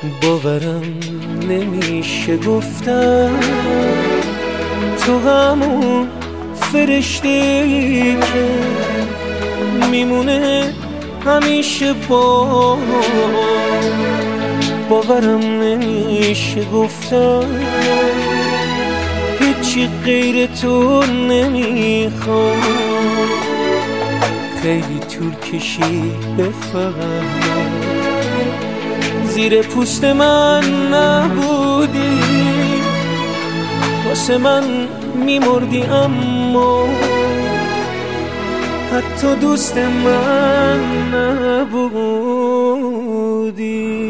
باورم نمیشه گفتم تو همون فرشته‌ای که میمونه همیشه باورم نمیشه گفتم هیچی غیر تو نمیخوام. خیلی طول کشید بفهمم زیر پوست من نبودی، واسه من میمردی اما حتی دوست من نبودی.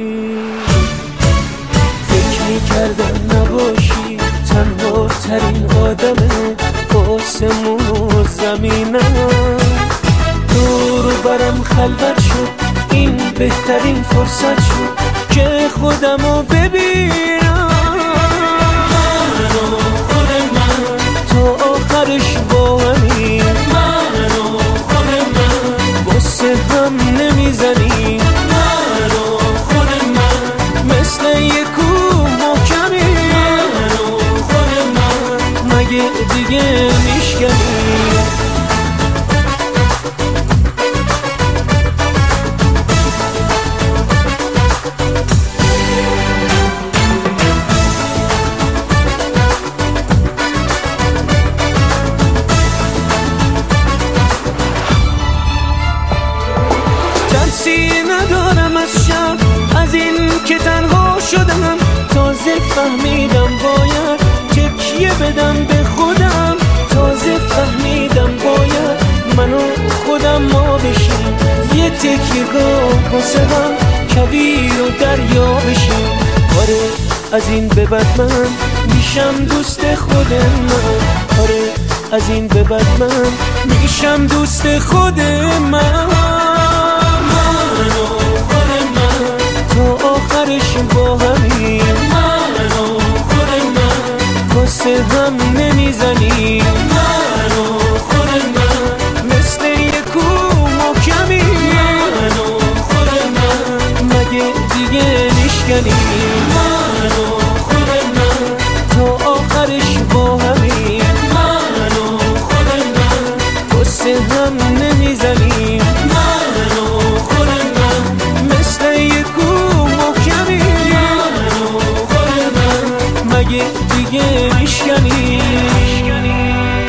فکر میکردم نباشی تنها ترین آدم آسمون و زمینم، دور برم خلوت شد این بهترین فرصت شد که خودمو ببینم. من و خود من تا آخرش با همین، من و خود من واسه هم نمیزنیم، من و خود من مثل یک کوه محکمی، من و خود من مگه دیگه میشکنیم. ترسی ندارم از شب، از این که تنها شدم، تازه فهمیدم باید تکیه بدم به خودم، تازه فهمیدم باید منو خودم ما بشیم، یه تکیه‌گاه واسه هم کویر و دریا بشیم. آره از این به بعد من میشم دوست خود من، آره از این به بعد من میشم دوست خود من. آخرش با همین، من و خود من واسه هم نمیزنیم، من و خود من مثل یک کوه محکمی، من و خود من مگه دیگه نشکنیم، من و خود من تا آخرش با همین، من و خود من واسه هم نمیزنیم، من و خود من مثل یک مگه دیگه میشکنی.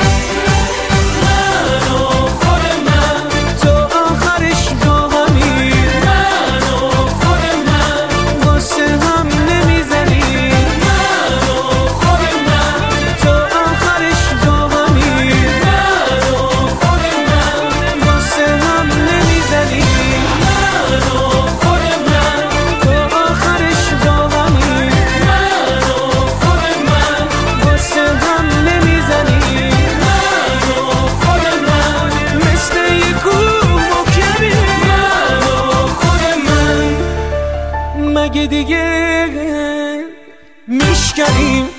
من و خود من تا آخرش با همین، من و خود من واسه هم نمیزنی، من و خود من تا آخرش با همین، من و خود من واسه هم نمیزنی، من و خود من تا آخرش با همین، مگه دیگه میشکنیم.